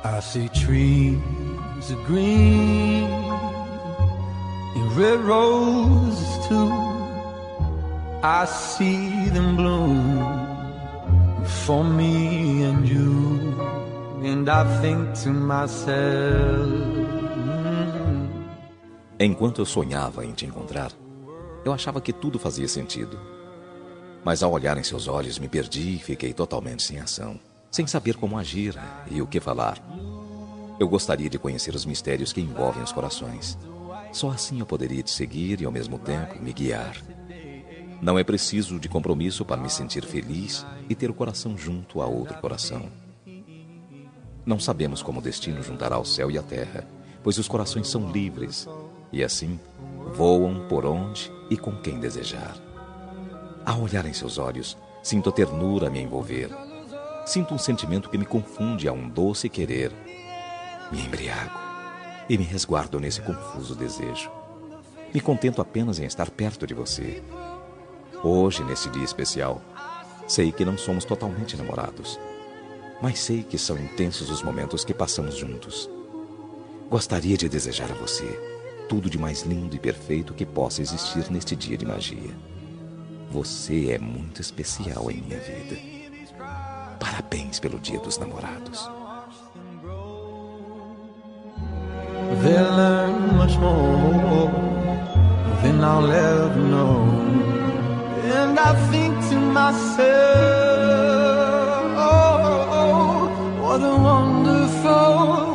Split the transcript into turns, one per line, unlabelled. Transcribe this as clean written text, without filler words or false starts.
I see trees of green and red roses too. I see them bloom for me and you. And I think to myself,
Enquanto eu sonhava em te encontrar, eu achava que tudo fazia sentido. Mas ao olhar em seus olhos, me perdi e fiquei totalmente sem ação, sem saber como agir e o que falar. Eu gostaria de conhecer os mistérios que envolvem os corações. Só assim eu poderia te seguir e, ao mesmo tempo, me guiar. Não é preciso de compromisso para me sentir feliz e ter o coração junto a outro coração. Não sabemos como o destino juntará o céu e a terra, pois os corações são livres e, assim, voam por onde e com quem desejar. Ao olhar em seus olhos, sinto a ternura a me envolver. Sinto um sentimento que me confunde a um doce querer. Me embriago e me resguardo nesse confuso desejo. Me contento apenas em estar perto de você. Hoje, nesse dia especial, sei que não somos totalmente namorados, mas sei que são intensos os momentos que passamos juntos. Gostaria de desejar a você tudo de mais lindo e perfeito que possa existir neste dia de magia. Você é muito especial em minha vida. Parabéns pelo Dia dos Namorados.
they learn much more than I'll ever know. And I think to myself, oh, what a wonderful